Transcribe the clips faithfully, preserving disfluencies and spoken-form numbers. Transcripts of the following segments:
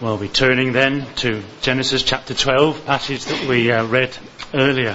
Well, we're turning then to Genesis chapter twelve, passage that we uh, read earlier.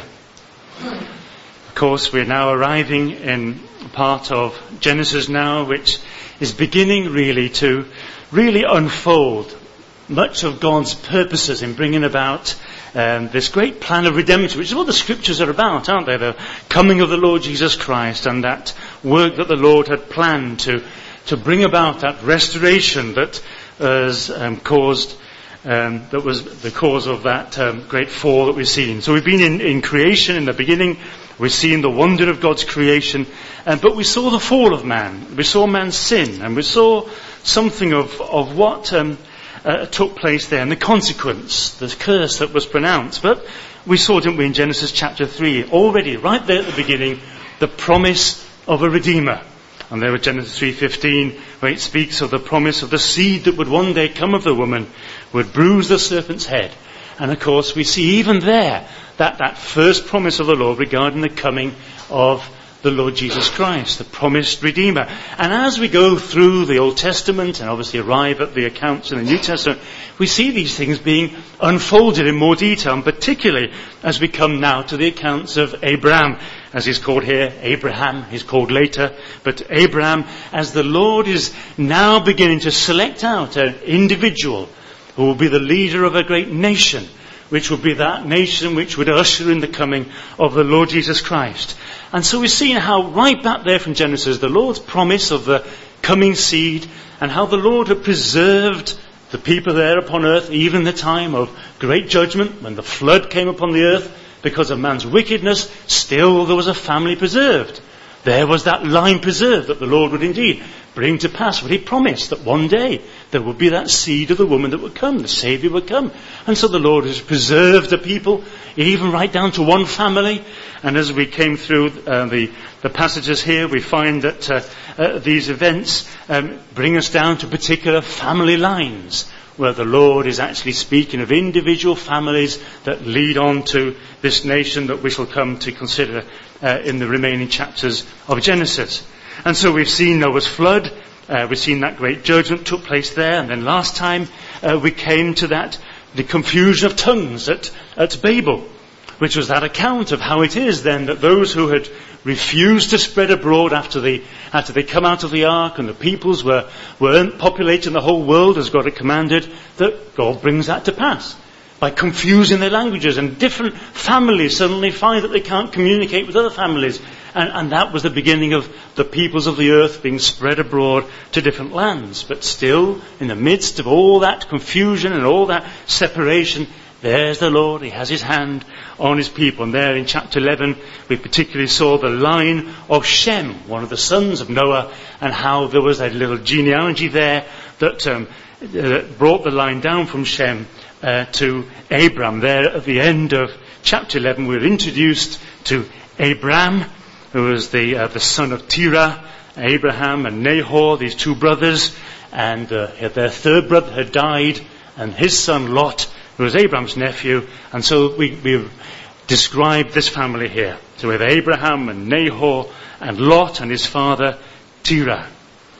Of course, we're now arriving in part of Genesis now, which is beginning really to really unfold much of God's purposes in bringing about um, this great plan of redemption, which is what the scriptures are about, aren't they? The coming of the Lord Jesus Christ and that work that the Lord had planned to, to bring about that restoration that has um, caused, um, that was the cause of that um, great fall that we've seen. So we've been in, in creation in the beginning. We've seen the wonder of God's creation, uh, but we saw the fall of man. We saw man's sin, and we saw something of, of what um, uh, took place there, and the consequence, the curse that was pronounced. But we saw, didn't we, in Genesis chapter three, already, right there at the beginning, the promise of a Redeemer. And there at Genesis three fifteen, where it speaks of the promise of the seed that would one day come of the woman, would bruise the serpent's head. And of course we see even there that, that first promise of the Lord regarding the coming of the Lord Jesus Christ, the promised Redeemer. And as we go through the Old Testament and obviously arrive at the accounts in the New Testament, we see these things being unfolded in more detail, and particularly as we come now to the accounts of Abraham, as he's called here. Abraham, he's called later, but Abraham, as the Lord is now beginning to select out an individual who will be the leader of a great nation, which will be that nation which would usher in the coming of the Lord Jesus Christ. And so we've seen how right back there from Genesis, the Lord's promise of the coming seed, and how the Lord had preserved the people there upon earth, even in the time of great judgment, when the flood came upon the earth because of man's wickedness. Still there was a family preserved. There was that line preserved that the Lord would indeed bring to pass what he promised, that one day there would be that seed of the woman that would come, the Saviour would come. And so the Lord has preserved the people, even right down to one family. And as we came through uh, the, the passages here, we find that uh, uh, these events um, bring us down to particular family lines, where the Lord is actually speaking of individual families that lead on to this nation that we shall come to consider uh, in the remaining chapters of Genesis. And so we've seen Noah's flood, uh, we've seen that great judgment took place there, and then last time uh, we came to that, the confusion of tongues at, at Babel, which was that account of how it is then that those who had refused to spread abroad after they, after they come out of the ark and the peoples were, weren't populating the whole world as God had commanded, that God brings that to pass by confusing their languages, and different families suddenly find that they can't communicate with other families. And, and that was the beginning of the peoples of the earth being spread abroad to different lands. But still, in the midst of all that confusion and all that separation, there's the Lord. He has his hand on his people. And there in chapter eleven, we particularly saw the line of Shem, one of the sons of Noah, and how there was a little genealogy there that um, uh, brought the line down from Shem uh, to Abram. There at the end of chapter eleven, we were introduced to Abram, who was the uh, the son of Terah, Abraham and Nahor, these two brothers, and uh, their third brother had died, and his son Lot, who was Abraham's nephew. And so we, we've described this family here. So we have Abraham and Nahor and Lot and his father Terah.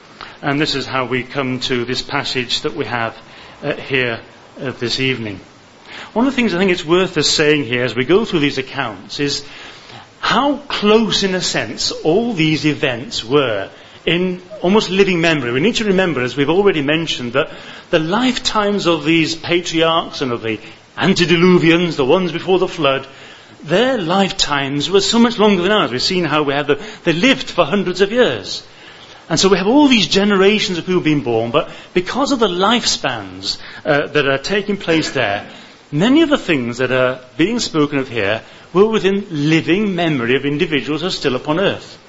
And this is how we come to this passage that we have uh, here uh, this evening. One of the things I think it's worth us saying here as we go through these accounts is how close, in a sense, all these events were in almost living memory. We need to remember, as we've already mentioned, that the lifetimes of these patriarchs and of the antediluvians, the ones before the flood, their lifetimes were so much longer than ours. We've seen how we have the, they lived for hundreds of years. And so we have all these generations of people being born, but because of the lifespans uh, that are taking place there, many of the things that are being spoken of here were within living memory of individuals who are still upon earth.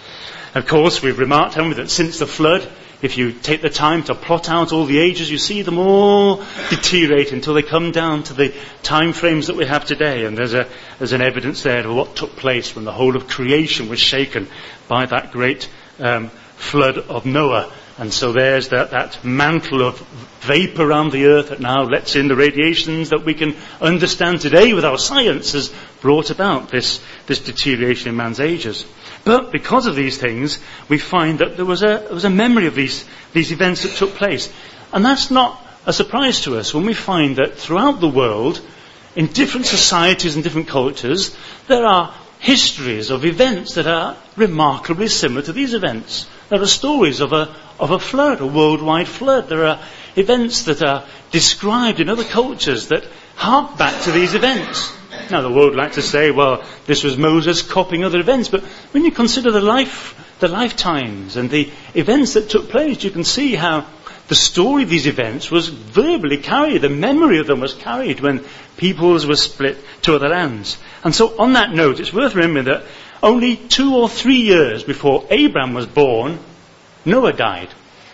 Of course, we've remarked, haven't we, that since the flood, if you take the time to plot out all the ages, you see them all deteriorate until they come down to the time frames that we have today. And there's a there's an evidence there of what took place when the whole of creation was shaken by that great um, flood of Noah. And so there's that, that mantle of vapour around the earth that now lets in the radiations that we can understand today with our science has brought about this, this deterioration in man's ages. But because of these things, we find that there was a, there was a memory of these, these events that took place. And that's not a surprise to us when we find that throughout the world, in different societies and different cultures, there are histories of events that are remarkably similar to these events. There are stories of a, of a flood, a worldwide flood. There are events that are described in other cultures that hark back to these events. Now, the world like to say, well, this was Moses copying other events, but when you consider the life, the lifetimes and the events that took place, you can see how the story of these events was verbally carried. The memory of them was carried when peoples were split to other lands. And so on that note, it's worth remembering that only two or three years before Abraham was born, Noah died.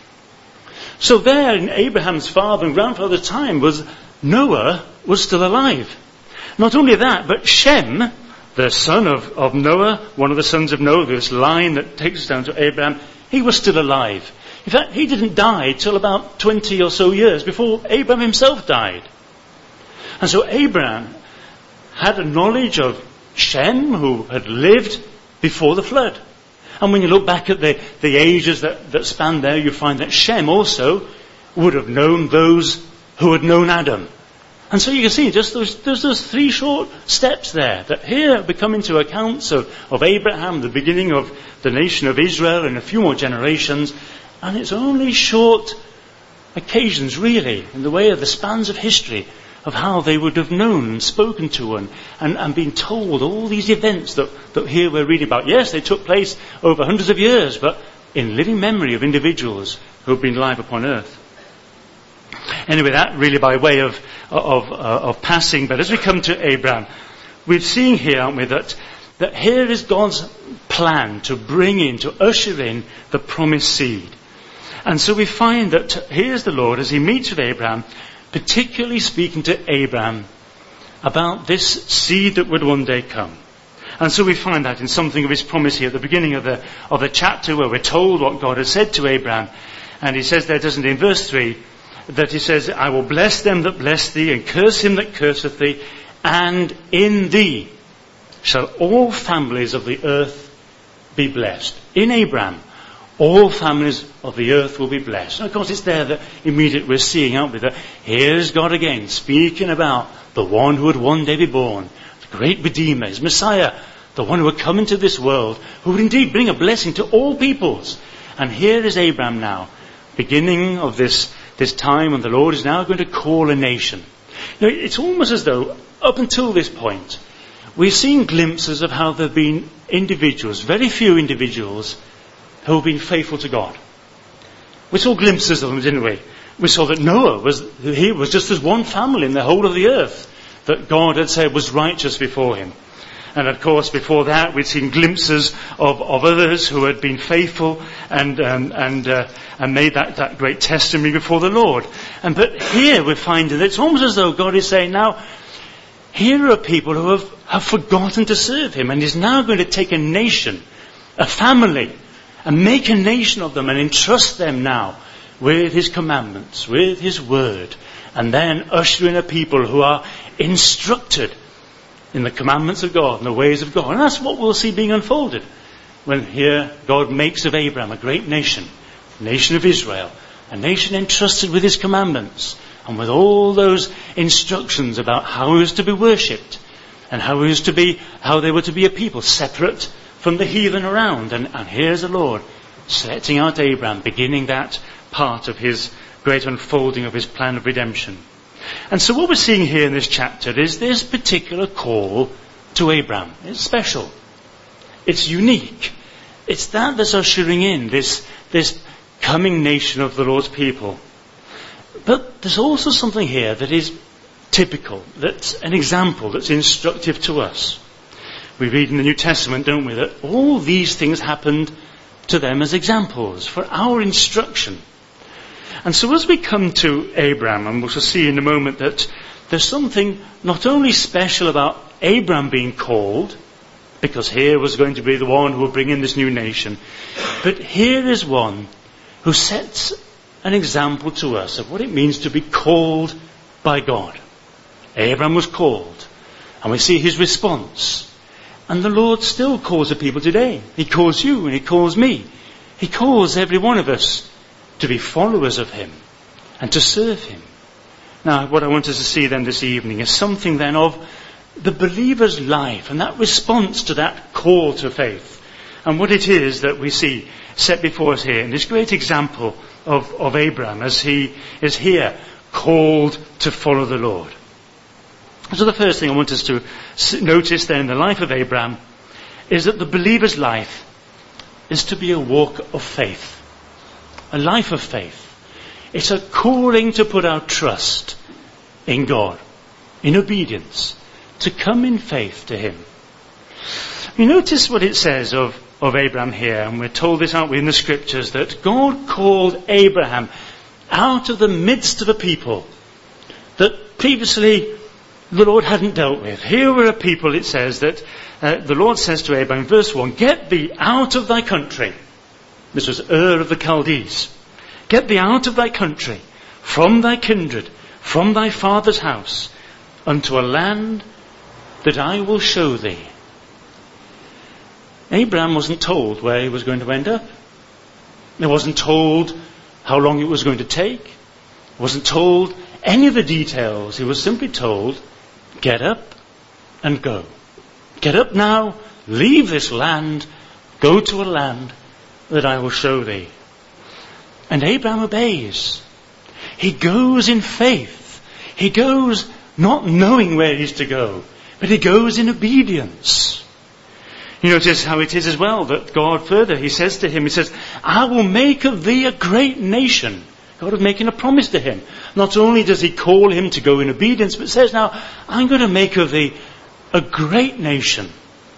So there in Abraham's father and grandfather's time was Noah was still alive. Not only that, but Shem, the son of, of Noah, one of the sons of Noah, this line that takes us down to Abraham, he was still alive. In fact, he didn't die till about twenty or so years before Abraham himself died. And so Abraham had a knowledge of Shem, who had lived before the flood. And when you look back at the, the ages that, that span there, you find that Shem also would have known those who had known Adam. And so you can see just those, there's those three short steps there, that here we come into accounts of, of Abraham, the beginning of the nation of Israel, and a few more generations. And it's only short occasions, really, in the way of the spans of history, of how they would have known and spoken to and, and, and been told all these events that, that here we're reading about. Yes, they took place over hundreds of years, but in living memory of individuals who have been alive upon earth. Anyway, that really by way of, of, uh, of passing. But as we come to Abraham, we're seeing here, aren't we, that, that here is God's plan to bring in, to usher in the promised seed. And so we find that here's the Lord as he meets with Abraham, particularly speaking to Abraham about this seed that would one day come. And so we find that in something of his promise here at the beginning of the, of the chapter where we're told what God has said to Abraham. And he says there, doesn't he, in verse three, that he says, I will bless them that bless thee, and curse him that curseth thee, and in thee shall all families of the earth be blessed. In Abraham, all families of the earth will be blessed. And of course it's there that immediately we're seeing, aren't we, that here's God again speaking about the one who would one day be born, the great Redeemer, his Messiah, the one who would come into this world, who would indeed bring a blessing to all peoples. And here is Abraham now, beginning of this This time when the Lord is now going to call a nation. You know, it's almost as though, up until this point, we've seen glimpses of how there have been individuals, very few individuals, who have been faithful to God. We saw glimpses of them, didn't we? We saw that Noah was, he was just as one family in the whole of the earth that God had said was righteous before him. And of course, before that, we'd seen glimpses of, of others who had been faithful and um, and uh, and made that, that great testimony before the Lord. And but here we're finding that it's almost as though God is saying, now, here are people who have, have forgotten to serve him, and he's now going to take a nation, a family, and make a nation of them and entrust them now with his commandments, with his word, and then usher in a people who are instructed in the commandments of God and the ways of God. And that's what we'll see being unfolded when here God makes of Abraham a great nation, the nation of Israel, a nation entrusted with his commandments and with all those instructions about how he was to be worshipped and how he was to be, how they were to be a people separate from the heathen around. And, and here's the Lord setting out Abraham, beginning that part of his great unfolding of his plan of redemption. And so what we're seeing here in this chapter is this particular call to Abraham. It's special. It's unique. It's that that's ushering in this, this coming nation of the Lord's people. But there's also something here that is typical, that's an example, that's instructive to us. We read in the New Testament, don't we, that all these things happened to them as examples for our instruction. And so as we come to Abraham, and we'll see in a moment that there's something not only special about Abraham being called, because here was going to be the one who will bring in this new nation, but here is one who sets an example to us of what it means to be called by God. Abraham was called, and we see his response. And the Lord still calls the people today. He calls you and he calls me. He calls every one of us to be followers of him and to serve him Now, what I want us to see then this evening is something then of the believer's life and that response to that call to faith. And what it is that we see set before us here in this great example of, of Abraham as he is here called to follow the Lord. So the first thing I want us to notice then in the life of Abraham is that the believer's life is to be a walk of faith. A life of faith. It's a calling to put our trust in God, in obedience, to come in faith to him. You notice what it says of, of Abraham here, and we're told this, aren't we, in the scriptures, that God called Abraham out of the midst of a people that previously the Lord hadn't dealt with. Here were a people, it says, that uh, the Lord says to Abraham in verse one, get thee out of thy country. This was Ur of the Chaldees. Get thee out of thy country, from thy kindred, from thy father's house, unto a land that I will show thee. Abraham wasn't told where he was going to end up. He wasn't told how long it was going to take. He wasn't told any of the details. He was simply told, get up and go. Get up now, leave this land, go to a land that I will show thee. And Abraham obeys. He goes in faith. He goes not knowing where he's to go, but he goes in obedience. You notice how it is as well that God further, he says to him, he says, I will make of thee a great nation. God is making a promise to him. Not only does he call him to go in obedience, but says, now, I'm going to make of thee a great nation.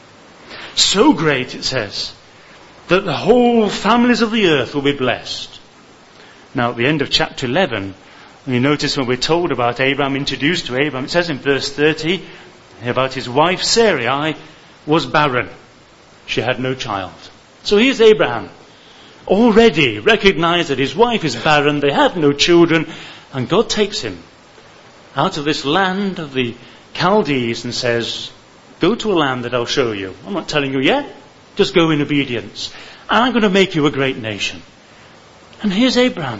So great, it says, that the whole families of the earth will be blessed. Now, at the end of chapter eleven, when you notice when we're told about Abraham, introduced to Abraham, it says in verse thirty, about his wife Sarai was barren. She had no child. So here's Abraham, already recognized that his wife is barren, they have no children, and God takes him out of this land of the Chaldees and says, go to a land that I'll show you. I'm not telling you yet, just go in obedience. And I'm going to make you a great nation. And here's Abraham.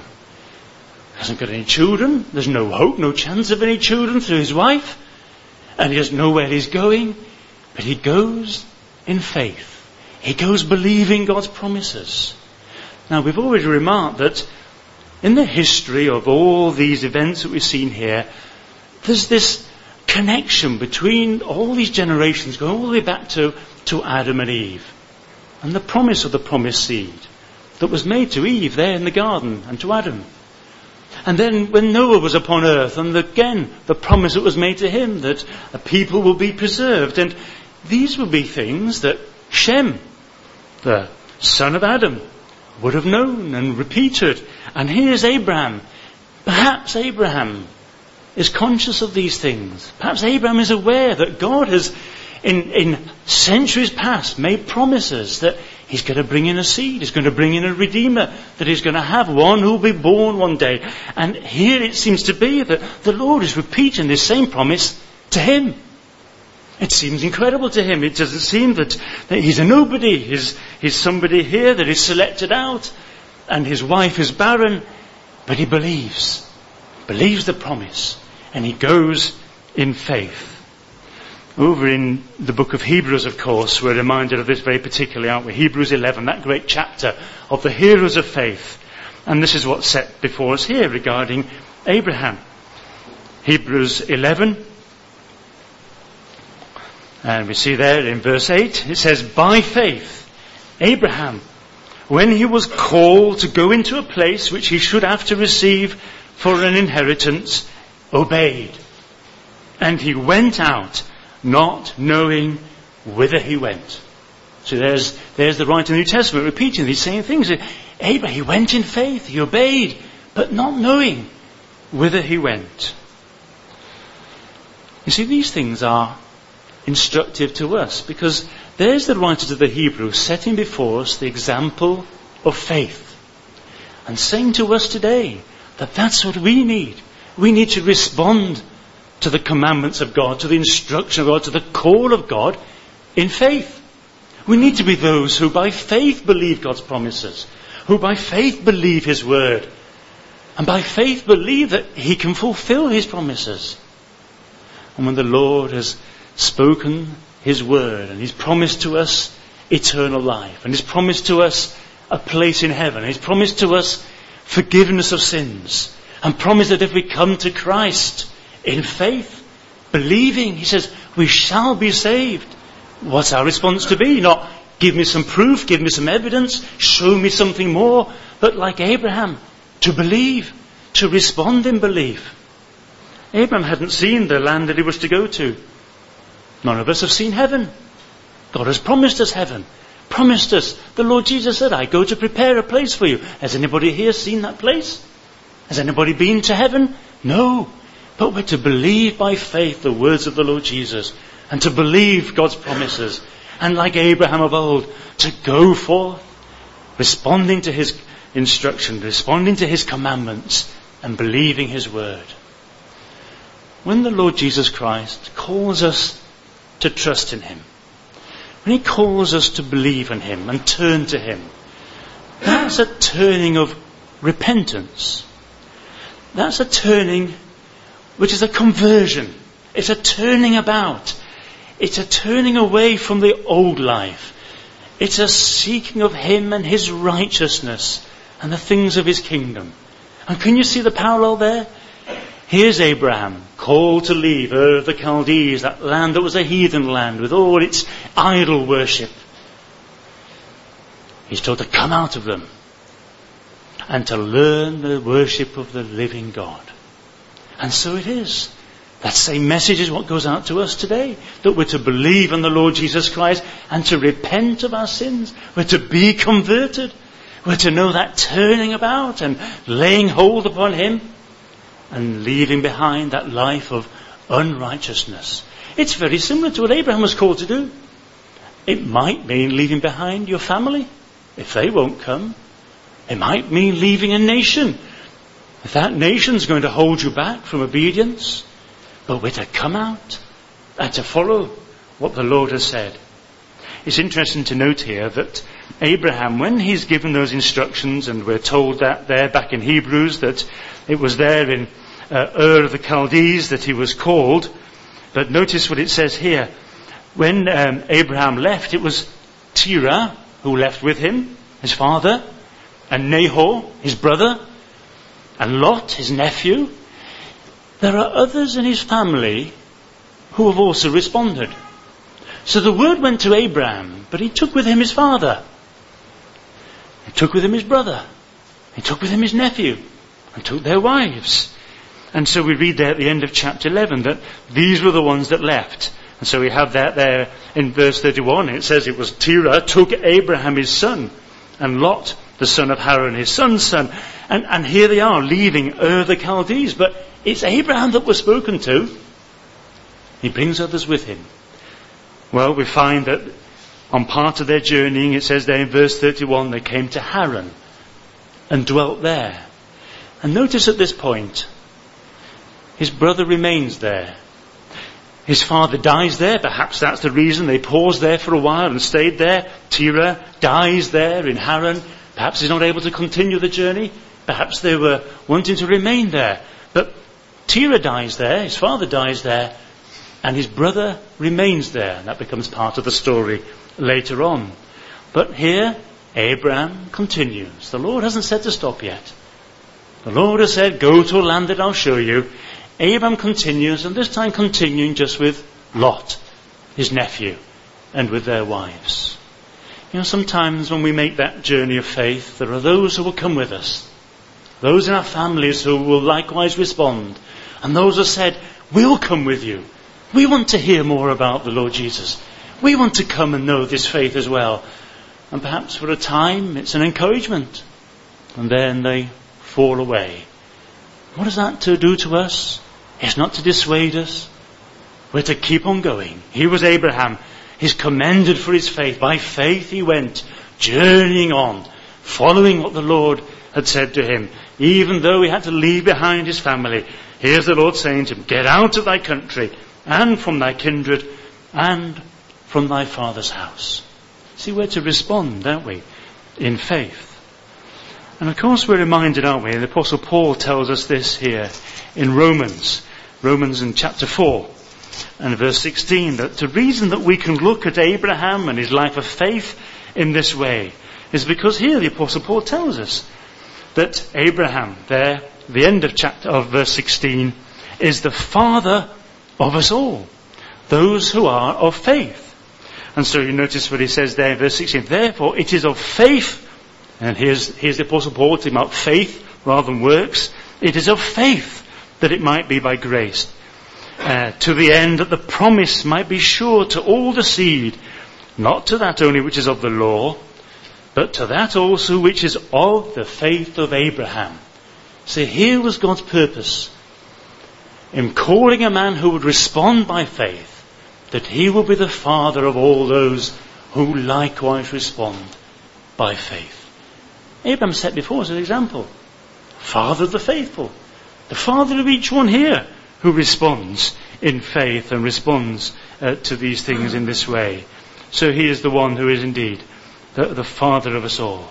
He hasn't got any children. There's no hope, no chance of any children through his wife. And he doesn't know where he's going. But he goes in faith. He goes believing God's promises. Now, we've already remarked that in the history of all these events that we've seen here, there's this connection between all these generations going all the way back to, to Adam and Eve. And the promise of the promised seed that was made to Eve there in the garden and to Adam. And then when Noah was upon earth, and again the promise that was made to him that a people will be preserved. And these would be things that Shem, the son of Adam, would have known and repeated. And here's Abraham. Perhaps Abraham is conscious of these things. Perhaps Abraham is aware that God has, in, in centuries past, made promises that he's going to bring in a seed, he's going to bring in a redeemer, that he's going to have one who will be born one day. And here it seems to be that the Lord is repeating this same promise to him. It seems incredible to him. It doesn't seem that, that he's a nobody. He's, he's somebody here that is selected out, and his wife is barren, but he believes, believes the promise, and he goes in faith. Over in the book of Hebrews, of course, we're reminded of this very particularly, aren't we? Hebrews eleven, that great chapter of the heroes of faith. And this is what's set before us here regarding Abraham. Hebrews eleven. And we see there in verse eight, it says, by faith, Abraham, when he was called to go into a place which he should have to receive for an inheritance, obeyed. And he went out, not knowing whither he went. So there's there's the writer of the New Testament repeating these same things. Abraham, he went in faith, he obeyed, but not knowing whither he went. You see, these things are instructive to us, because there's the writer of the Hebrews setting before us the example of faith and saying to us today that that's what we need. We need to respond to the commandments of God, to the instruction of God, to the call of God in faith. We need to be those who by faith believe God's promises, who by faith believe his word. And by faith believe that he can fulfill his promises. And when the Lord has spoken his word and he's promised to us eternal life and he's promised to us a place in heaven, he's promised to us forgiveness of sins and promised that if we come to Christ in faith, believing, he says, we shall be saved. What's our response to be? Not give me some proof, give me some evidence, show me something more, but like Abraham, to believe, to respond in belief. Abraham hadn't seen the land that he was to go to. None of us have seen heaven. God has promised us heaven. Promised us. The Lord Jesus said, I go to prepare a place for you. Has anybody here seen that place? Has anybody been to heaven? No. But we're to believe by faith the words of the Lord Jesus and to believe God's promises. And like Abraham of old, to go forth, responding to his instruction, responding to his commandments and believing his word. When the Lord Jesus Christ calls us to trust in him, when he calls us to believe in him and turn to him, that's a turning of repentance. That's a turning which is a conversion. It's a turning about. It's a turning away from the old life. It's a seeking of him and his righteousness and the things of his kingdom. And can you see the parallel there? Here's Abraham, called to leave Ur of the Chaldees, that land that was a heathen land with all its idol worship. He's told to come out of them and to learn the worship of the living God. And so it is. That same message is what goes out to us today. That we're to believe in the Lord Jesus Christ and to repent of our sins. We're to be converted. We're to know that turning about and laying hold upon him and leaving behind that life of unrighteousness. It's very similar to what Abraham was called to do. It might mean leaving behind your family, if they won't come. It might mean leaving a nation, if that nation's going to hold you back from obedience. But we're to come out and to follow what the Lord has said. It's interesting to note here that Abraham, when he's given those instructions, and we're told that there back in Hebrews, that it was there in uh, Ur of the Chaldees that he was called. But notice what it says here. When um, Abraham left, it was Terah who left with him, his father, and Nahor, his brother, and Lot, his nephew. There are others in his family who have also responded. So the word went to Abraham, but he took with him his father. He took with him his brother. He took with him his nephew. And took their wives. And so we read there at the end of chapter eleven that these were the ones that left. And so we have that there in verse thirty-one. It says it was Terah took Abraham his son, and Lot the son of Haran his son's son. And, and here they are leaving Ur the Chaldees. But it's Abraham that was spoken to. He brings others with him. Well, we find that on part of their journeying, it says there in verse thirty-one, they came to Haran and dwelt there. And notice at this point, his brother remains there. His father dies there. Perhaps that's the reason they paused there for a while and stayed there. Terah dies there in Haran. Perhaps he's not able to continue the journey. Perhaps they were wanting to remain there. But Terah dies there. His father dies there. And his brother remains there. And that becomes part of the story later on. But here, Abraham continues. The Lord hasn't said to stop yet. The Lord has said, go to a land that I'll show you. Abraham continues, and this time continuing just with Lot, his nephew, and with their wives. You know, sometimes when we make that journey of faith, there are those who will come with us. Those in our families who will likewise respond. And those who said, we'll come with you. We want to hear more about the Lord Jesus. We want to come and know this faith as well. And perhaps for a time it's an encouragement. And then they fall away. What is that to do to us? It's not to dissuade us. We're to keep on going. He was Abraham. He's commended for his faith. By faith he went, journeying on, following what the Lord had said to him. Even though he had to leave behind his family. Here's the Lord saying to him, get out of thy country, and from thy kindred, and from thy father's house. See, we're to respond, don't we, in faith. And of course we're reminded, aren't we? The Apostle Paul tells us this here in Romans. Romans in chapter four and verse sixteen, that the reason that we can look at Abraham and his life of faith in this way is because here the Apostle Paul tells us that Abraham, there, the end of chapter of verse sixteen, is the father of us all, those who are of faith. And so you notice what he says there in verse sixteen. Therefore it is of faith, and here's, here's the Apostle Paul talking about faith rather than works. It is of faith that it might be by grace, uh, to the end that the promise might be sure to all the seed, not to that only which is of the law, but to that also which is of the faith of Abraham. So here was God's purpose in calling a man who would respond by faith, that he will be the father of all those who likewise respond by faith. Abraham set before us an example. Father of the faithful. The father of each one here who responds in faith and responds uh, to these things in this way. So he is the one who is indeed the, the father of us all.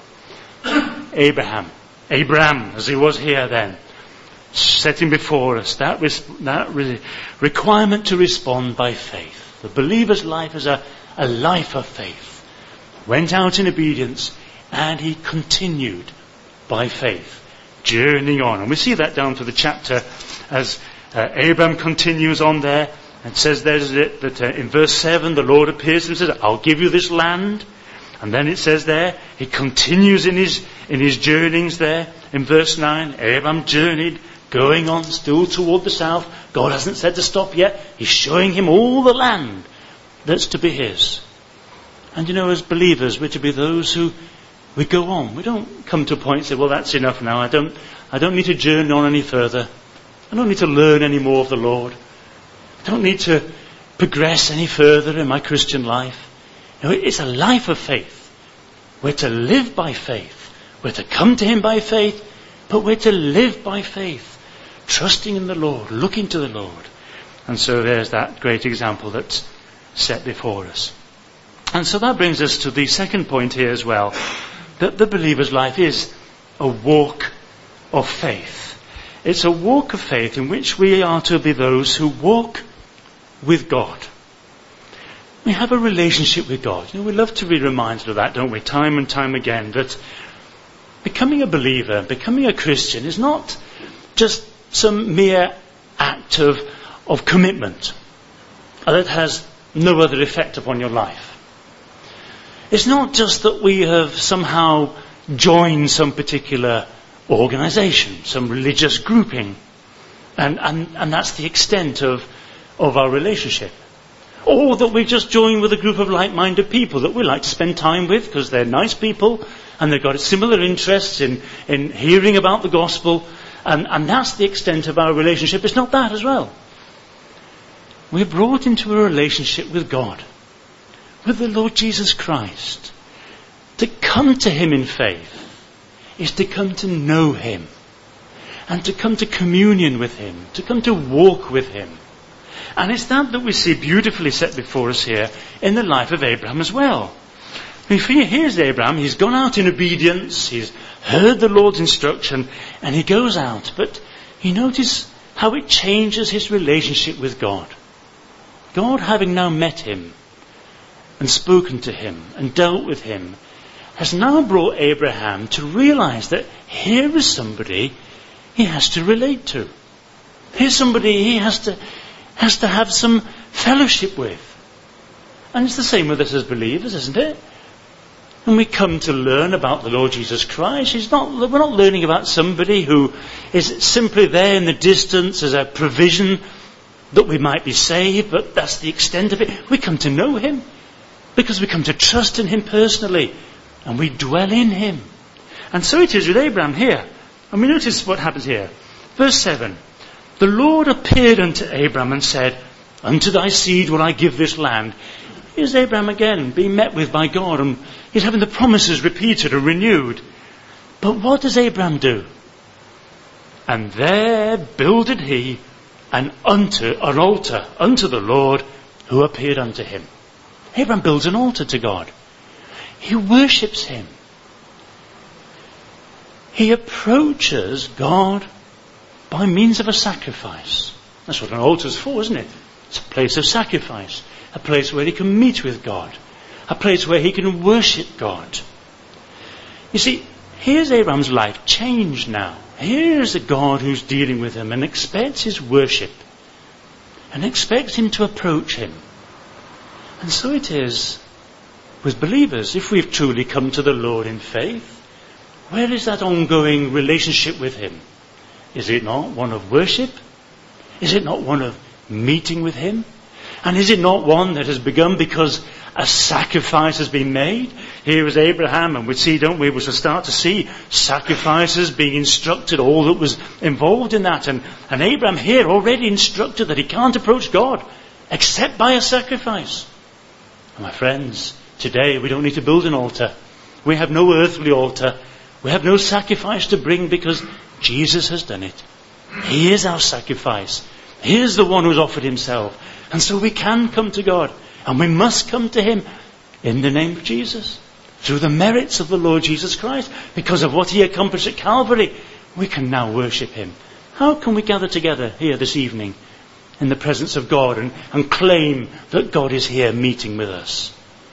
Abraham. Abraham, as he was here then, setting before us that, res- that re- requirement to respond by faith. The believer's life is a, a life of faith. Went out in obedience and he continued by faith, journeying on. And we see that down to the chapter as uh, Abraham continues on there and says there's it, that uh, in verse seven the Lord appears to him and says, I'll give you this land. And then it says there, he continues in his in his journeyings there. In verse nine, Abraham journeyed, going on still toward the south. God hasn't said to stop yet. He's showing him all the land that's to be his. And you know, as believers, we're to be those who we go on. We don't come to a point and say, well, that's enough now. I don't, I don't need to journey on any further. I don't need to learn any more of the Lord. I don't need to progress any further in my Christian life. You know, it's a life of faith. We're to live by faith. We're to come to him by faith, but we're to live by faith, trusting in the Lord, looking to the Lord. And so there's that great example that's set before us. And so that brings us to the second point here as well, that the believer's life is a walk of faith. It's a walk of faith in which we are to be those who walk with God. We have a relationship with God. You know, we love to be reminded of that, don't we? Time and time again, that becoming a believer, becoming a Christian is not just some mere act of, of commitment that has no other effect upon your life. It's not just that we have somehow joined some particular organisation, some religious grouping, and, and, and that's the extent of, of our relationship. Or that we just join with a group of like-minded people that we like to spend time with because they're nice people and they've got similar interests in, in hearing about the gospel, and, and that's the extent of our relationship. It's not that as well. We're brought into a relationship with God, with the Lord Jesus Christ. To come to him in faith is to come to know him and to come to communion with him, to come to walk with him. And it's that that we see beautifully set before us here in the life of Abraham as well. I mean, here's Abraham, he's gone out in obedience, he's heard the Lord's instruction, and he goes out. But you notice how it changes his relationship with God. God, having now met him and spoken to him and dealt with him, has now brought Abraham to realize that here is somebody he has to relate to. Here's somebody he has to has to have some fellowship with. And it's the same with us as believers, isn't it? When we come to learn about the Lord Jesus Christ, he's not, we're not learning about somebody who is simply there in the distance as a provision that we might be saved, but that's the extent of it. We come to know him because we come to trust in him personally and we dwell in him. And so it is with Abraham here. And we notice what happens here. Verse seven. The Lord appeared unto Abraham and said, unto thy seed will I give this land. Here's Abraham again, being met with by God, and he's having the promises repeated and renewed. But what does Abraham do? And there builded he an unto an altar unto the Lord who appeared unto him. Abraham builds an altar to God. He worships him. he approaches God by means of a sacrifice. That's what an altar is for, isn't it? It's a place of sacrifice. A place where he can meet with God. A place where he can worship God. You see, here's Abraham's life changed now. Here's a God who's dealing with him and expects his worship. And expects him to approach him. And so it is with believers. If we've truly come to the Lord in faith, where is that ongoing relationship with him? Is it not one of worship? Is it not one of meeting with him? And is it not one that has begun because a sacrifice has been made? Here is Abraham, and we see, don't we, we shall start to see sacrifices being instructed, all that was involved in that. And, and Abraham here already instructed that he can't approach God except by a sacrifice. And my friends, today we don't need to build an altar. We have no earthly altar. We have no sacrifice to bring because Jesus has done it. He is our sacrifice. He is the one who's offered himself. And so we can come to God. And we must come to him in the name of Jesus. Through the merits of the Lord Jesus Christ. Because of what he accomplished at Calvary. We can now worship him. How can we gather together here this evening in the presence of God and, and claim that God is here meeting with us?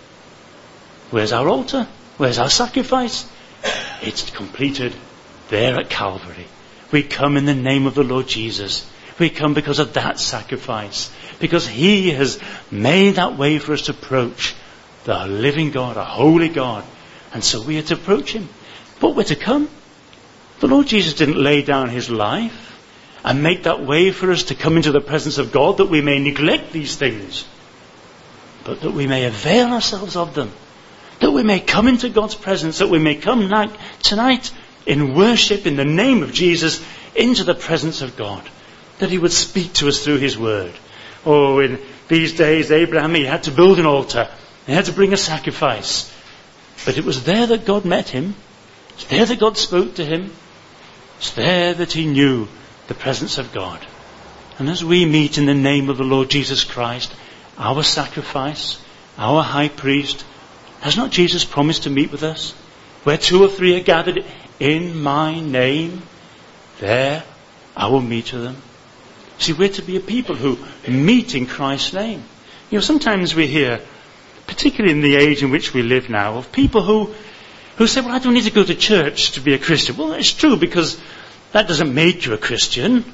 Where's our altar? Where's our sacrifice? It's completed there at Calvary. We come in the name of the Lord Jesus. We come because of that sacrifice. Because he has made that way for us to approach the living God, a holy God. And so we are to approach him. But we're to come. The Lord Jesus didn't lay down his life and make that way for us to come into the presence of God that we may neglect these things. But that we may avail ourselves of them. That we may come into God's presence. That we may come night, tonight in worship in the name of Jesus into the presence of God. That he would speak to us through his word. Oh, in these days, Abraham, he had to build an altar. He had to bring a sacrifice. But it was there that God met him. It's there that God spoke to him. It's there that he knew the presence of God. And as we meet in the name of the Lord Jesus Christ, our sacrifice, our high priest, has not Jesus promised to meet with us? Where two or three are gathered in my name, there I will meet with them. See, we're to be a people who meet in Christ's name. You know, sometimes we hear, particularly in the age in which we live now, of people who, who say, well, I don't need to go to church to be a Christian. Well, it's true, because that doesn't make you a Christian.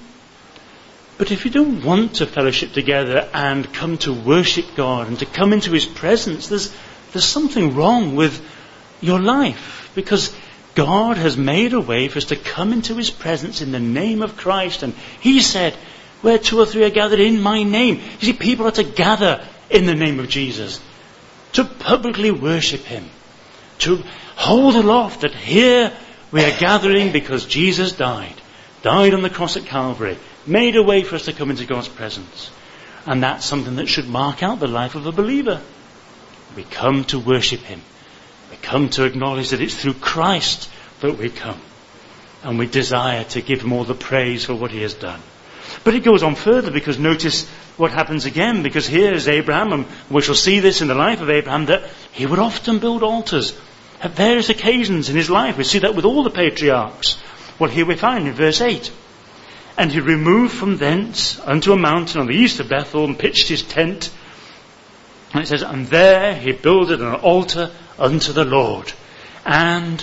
But if you don't want to fellowship together and come to worship God and to come into his presence, there's, there's something wrong with your life. Because God has made a way for us to come into his presence in the name of Christ. And he said, where two or three are gathered in my name. You see, people are to gather in the name of Jesus. To publicly worship him. To hold aloft that here we are gathering because Jesus died. Died on the cross at Calvary. Made a way for us to come into God's presence. And that's something that should mark out the life of a believer. We come to worship him. We come to acknowledge that it's through Christ that we come. And we desire to give him all the praise for what he has done. But it goes on further, because notice what happens again. Because here is Abraham, and we shall see this in the life of Abraham, that he would often build altars at various occasions in his life. We see that with all the patriarchs. Well, here we find in verse eight. And he removed from thence unto a mountain on the east of Bethel and pitched his tent. And it says, and there he builded an altar unto the Lord and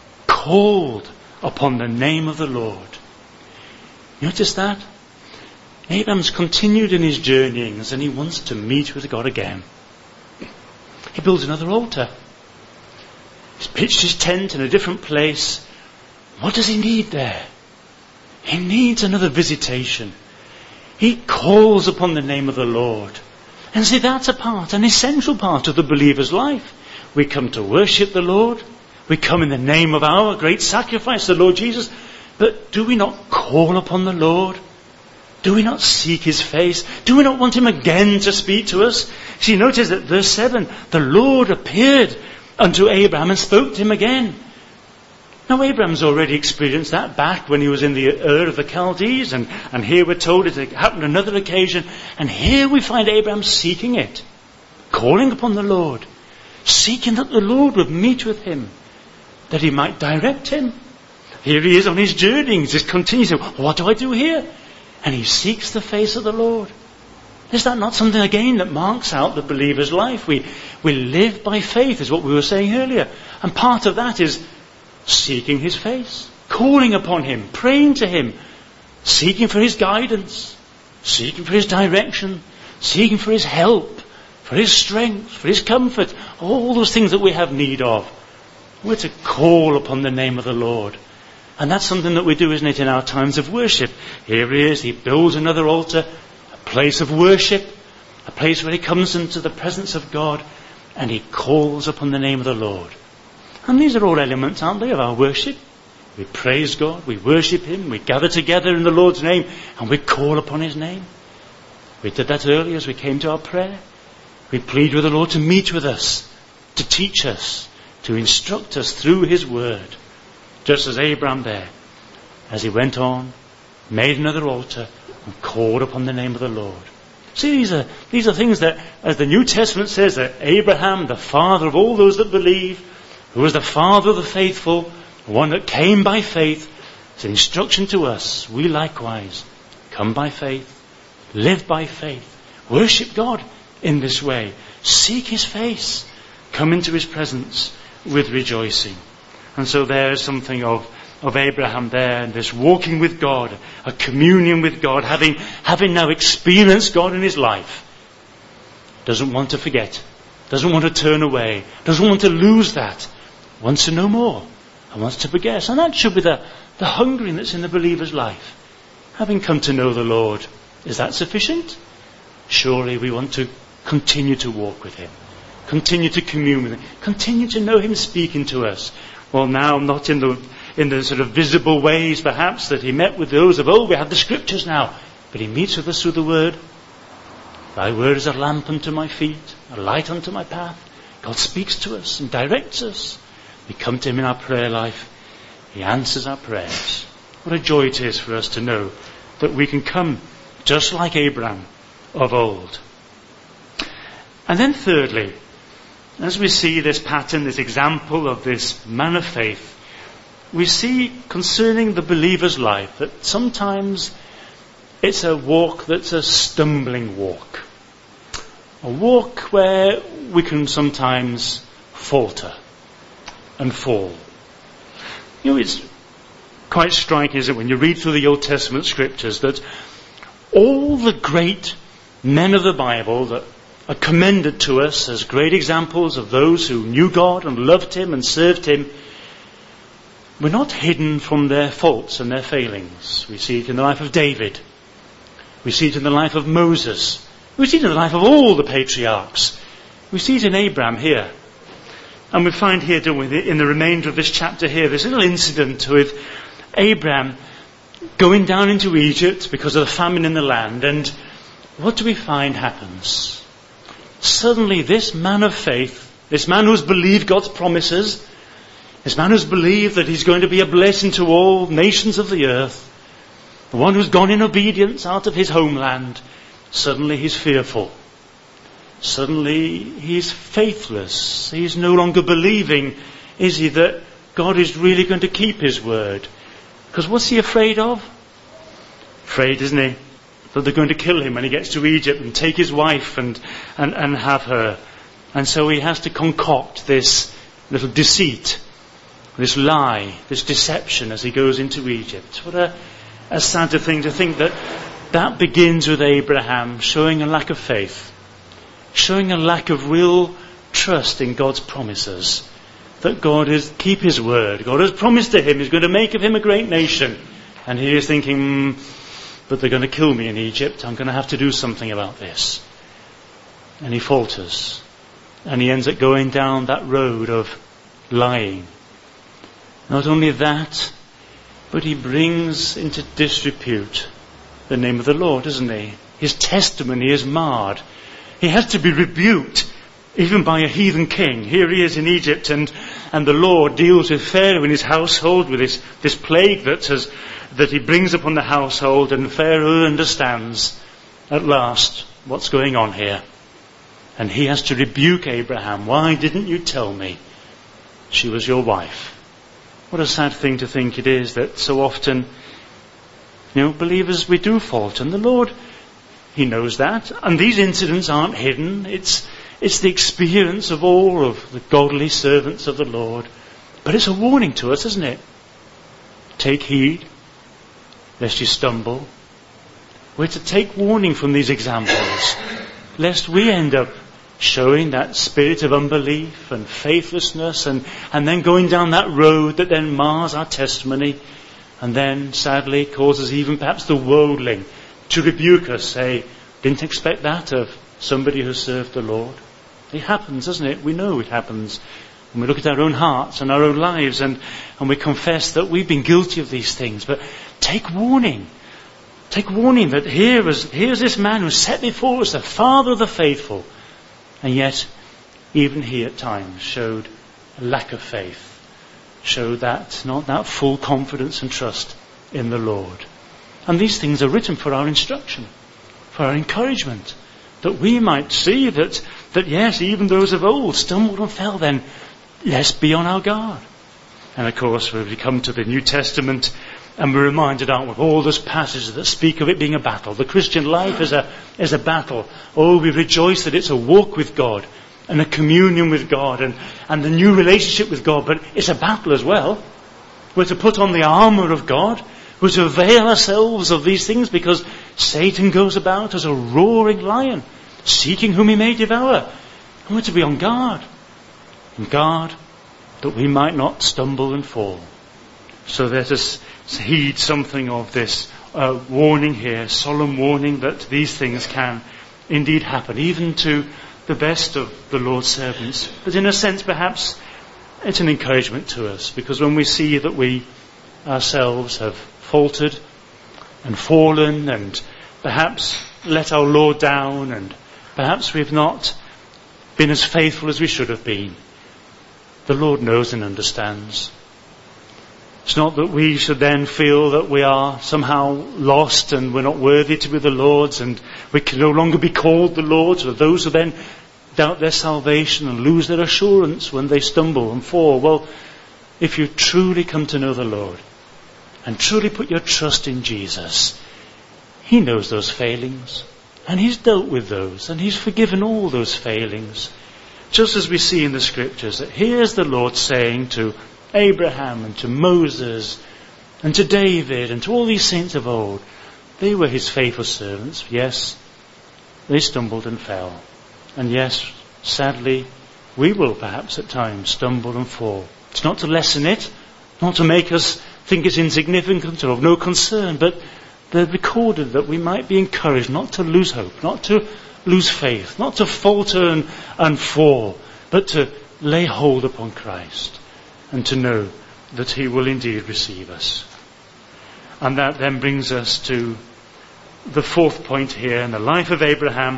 called upon the name of the Lord. Notice that? Abraham's continued in his journeyings and he wants to meet with God again. He builds another altar. He's pitched his tent in a different place. What does he need there? He needs another visitation. He calls upon the name of the Lord. And see, that's a part, an essential part of the believer's life. We come to worship the Lord. We come in the name of our great sacrifice, the Lord Jesus. But do we not call upon the Lord? Do we not seek his face? Do we not want him again to speak to us? See, notice that verse seven, the Lord appeared unto Abraham and spoke to him again. Now, Abraham's already experienced that back when he was in the Ur of the Chaldees, and, and here we're told it happened on another occasion. And here we find Abraham seeking it, calling upon the Lord, seeking that the Lord would meet with him, that he might direct him, Here he is on his journey. He just continues to, what do I do here? And he seeks the face of the Lord. Is that not something again that marks out the believer's life? We, we live by faith, is what we were saying earlier. And part of that is seeking his face, calling upon him, praying to him, seeking for his guidance, seeking for his direction, seeking for his help, for his strength, for his comfort, all those things that we have need of. We're to call upon the name of the Lord. And that's something that we do, isn't it, in our times of worship. Here he is, he builds another altar, a place of worship, a place where he comes into the presence of God, and he calls upon the name of the Lord. And these are all elements, aren't they, of our worship? We praise God, we worship him, we gather together in the Lord's name, and we call upon his name. We did that earlier as we came to our prayer. We plead with the Lord to meet with us, to teach us, to instruct us through his word. Just as Abraham there, as he went on, made another altar, and called upon the name of the Lord. See, these are, these are things that, as the New Testament says, that Abraham, the father of all those that believe, who was the father of the faithful, the one that came by faith, it's an instruction to us. We likewise come by faith, live by faith, worship God in this way, seek his face, come into his presence with rejoicing. And so there is something of, of Abraham there, and this walking with God, a communion with God, having, having now experienced God in his life. Doesn't want to forget, doesn't want to turn away, doesn't want to lose that, wants to know more, and wants to progress. And that should be the, the hungering that's in the believer's life. Having come to know the Lord, is that sufficient? Surely we want to continue to walk with him, continue to commune with him, continue to know him speaking to us. Well, now not in the in the sort of visible ways perhaps that he met with those of old. We have the scriptures now, but he meets with us through the word. Thy word is a lamp unto my feet, a light unto my path. God speaks to us and directs us. We come to him in our prayer life. He answers our prayers. What a joy it is for us to know that we can come just like Abraham of old. And then thirdly, as we see this pattern, this example of this man of faith, we see concerning the believer's life that sometimes it's a walk that's a stumbling walk. A walk where we can sometimes falter and fall. You know, it's quite striking, isn't it, when you read through the Old Testament scriptures, that all the great men of the Bible that are commended to us as great examples of those who knew God and loved him and served him, were not hidden from their faults and their failings. We see it in the life of David. We see it in the life of Moses. We see it in the life of all the patriarchs. We see it in Abraham here. And we find here, don't we, in the remainder of this chapter here, this little incident with Abraham going down into Egypt because of the famine in the land. And what do we find happens? Suddenly this man of faith, this man who's believed God's promises, this man who's believed that he's going to be a blessing to all nations of the earth, the one who's gone in obedience out of his homeland, suddenly he's fearful. Suddenly he's faithless. He's no longer believing, is he, that God is really going to keep his word? Because what's he afraid of? Afraid, isn't he, that they're going to kill him when he gets to Egypt and take his wife and, and, and have her. And so he has to concoct this little deceit, this lie, this deception as he goes into Egypt. What a, a sad thing to think that that begins with Abraham showing a lack of faith, showing a lack of real trust in God's promises, that God is keep his word. God has promised to him he's going to make of him a great nation. And he is thinking, mm, but they're going to kill me in Egypt. I'm going to have to do something about this. And he falters. And he ends up going down that road of lying. Not only that, but he brings into disrepute the name of the Lord, doesn't he? His testimony is marred. He has to be rebuked, even by a heathen king. Here he is in Egypt, and, and the Lord deals with Pharaoh and his household, with this, this plague that has, that he brings upon the household, and Pharaoh understands at last what's going on here. And he has to rebuke Abraham. Why didn't you tell me she was your wife? What a sad thing to think it is that so often, you know, believers, we do fault. And the Lord, He knows that. And these incidents aren't hidden. It's, it's the experience of all of the godly servants of the Lord. But it's a warning to us, isn't it? Take heed, lest you stumble. We're to take warning from these examples, lest we end up showing that spirit of unbelief and faithlessness and, and then going down that road that then mars our testimony and then sadly causes even perhaps the worldling to rebuke us, say, didn't expect that of somebody who served the Lord. It happens, doesn't it? We know it happens. And we look at our own hearts and our own lives and, and we confess that we've been guilty of these things. But take warning. Take warning that here is, here's this man who's set before us, the father of the faithful. And yet, even he at times showed a lack of faith. Showed that, not that full confidence and trust in the Lord. And these things are written for our instruction, for our encouragement. That we might see that, that yes, even those of old stumbled and fell, then let's be on our guard. And of course, when we come to the New Testament, and we're reminded, aren't we, of all those passages that speak of it being a battle. The Christian life is a, is a battle. Oh, we rejoice that it's a walk with God, and a communion with God, and, and the new relationship with God, but it's a battle as well. We're to put on the armour of God. We're to avail ourselves of these things because Satan goes about as a roaring lion, seeking whom he may devour. And we're to be on guard. On guard that we might not stumble and fall. So let us heed something of this uh, warning here, solemn warning that these things can indeed happen, even to the best of the Lord's servants. But in a sense, perhaps, it's an encouragement to us, because when we see that we ourselves have faltered and fallen and perhaps let our Lord down and perhaps we've not been as faithful as we should have been, the Lord knows and understands. It's not that we should then feel that we are somehow lost and we're not worthy to be the Lord's and we can no longer be called the Lord's, or those who then doubt their salvation and lose their assurance when they stumble and fall. Well, if you truly come to know the Lord and truly put your trust in Jesus, He knows those failings and He's dealt with those and He's forgiven all those failings. Just as we see in the Scriptures that here's the Lord saying to Abraham and to Moses and to David and to all these saints of old, they were His faithful servants. Yes, they stumbled and fell. And yes, sadly, we will perhaps at times stumble and fall. It's not to lessen it, not to make us think it's insignificant or of no concern, but they're recorded that we might be encouraged not to lose hope, not to lose faith, not to falter and, and fall, but to lay hold upon Christ and to know that He will indeed receive us. And that then brings us to the fourth point here in the life of Abraham.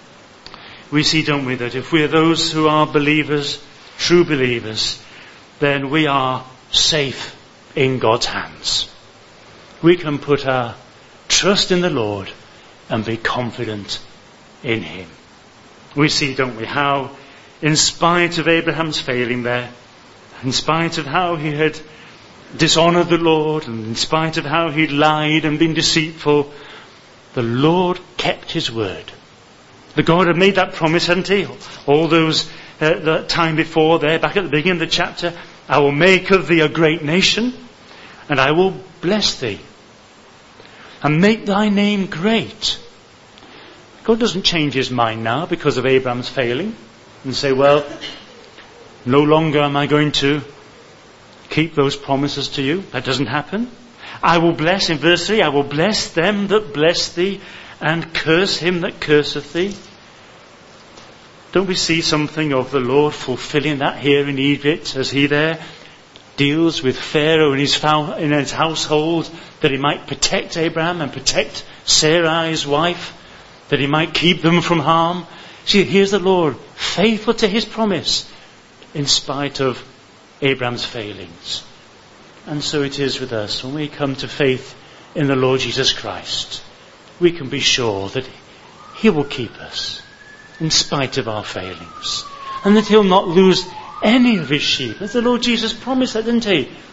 We see, don't we, that if we are those who are believers, true believers, then we are safe in God's hands. We can put our trust in the Lord and be confident in Him. We see, don't we, how in spite of Abraham's failing there, in spite of how he had dishonoured the Lord, and in spite of how he'd lied and been deceitful, the Lord kept His word. The God had made that promise, hadn't He? All those, uh, that time before there, back at the beginning of the chapter, I will make of thee a great nation, and I will bless thee, and make thy name great. God doesn't change His mind now because of Abraham's failing, and say, well, no longer am I going to keep those promises to you. That doesn't happen. I will bless, in verse three, I will bless them that bless thee, and curse him that curseth thee. Don't we see something of the Lord fulfilling that here in Egypt, as He there deals with Pharaoh and his, fou- in his household, that he might protect Abraham and protect Sarai, his wife, that He might keep them from harm. See, here's the Lord, faithful to His promise, in spite of Abraham's failings. And so it is with us. When we come to faith in the Lord Jesus Christ, we can be sure that He will keep us in spite of our failings, and that He'll not lose any of His sheep, as the Lord Jesus promised that, didn't He?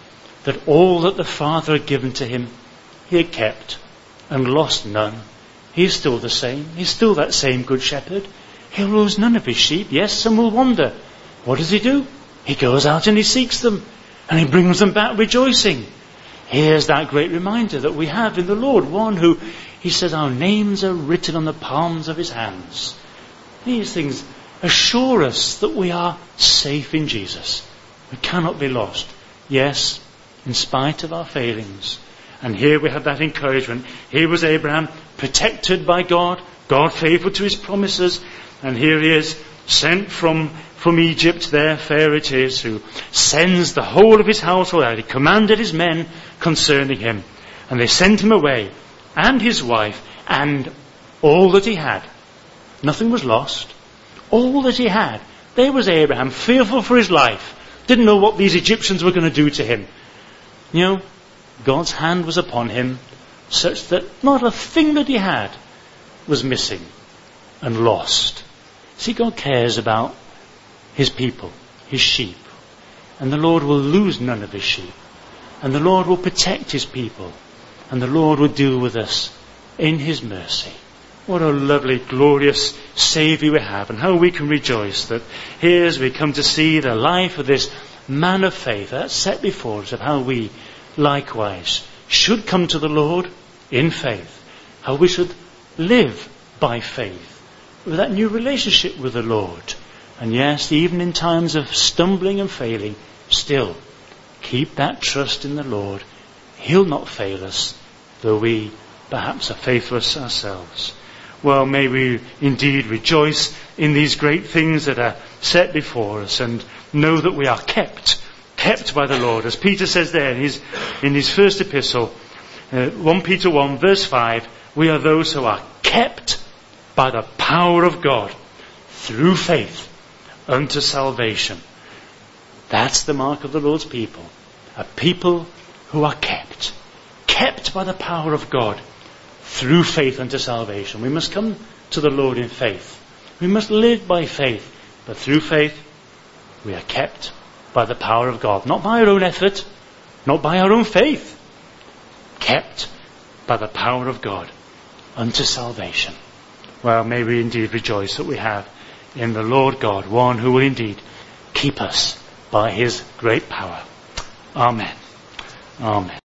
that all that the Father had given to him, he had kept and lost none. He's still the same. He's still that same good shepherd. He'll lose none of his sheep. Yes, some will wonder. What does he do? He goes out and he seeks them, and he brings them back rejoicing. Here's that great reminder that we have in the Lord, one who, he says, our names are written on the palms of his hands. These things assure us that we are safe in Jesus. We cannot be lost. Yes, in spite of our failings. And here we have that encouragement. Here was Abraham, protected by God, God faithful to his promises, and here he is, sent from, from Egypt, there Pharaoh it is, who sends the whole of his household out. He commanded his men concerning him, and they sent him away, and his wife, and all that he had. Nothing was lost. All that he had. There was Abraham, fearful for his life, didn't know what these Egyptians were going to do to him. You know, God's hand was upon him, such that not a thing that he had was missing and lost. See, God cares about his people, his sheep. And the Lord will lose none of his sheep. And the Lord will protect his people. And the Lord will deal with us in his mercy. What a lovely, glorious Saviour we have, and how we can rejoice that here as we come to see the life of this man of faith that's set before us, of how we likewise should come to the Lord in faith, how we should live by faith, with that new relationship with the Lord. And yes, even in times of stumbling and failing, still keep that trust in the Lord. He'll not fail us, though we perhaps are faithless ourselves. Well, may we indeed rejoice in these great things that are set before us, and know that we are kept, kept by the Lord. As Peter says there in his, in his first epistle, uh, First Peter one verse five, we are those who are kept by the power of God through faith unto salvation. That's the mark of the Lord's people. A people who are kept. Kept by the power of God through faith unto salvation. We must come to the Lord in faith. We must live by faith. But through faith, we are kept by the power of God. Not by our own effort, not by our own faith. Kept by the power of God unto salvation. Well, may we indeed rejoice that we have in the Lord God one who will indeed keep us by his great power. Amen. Amen.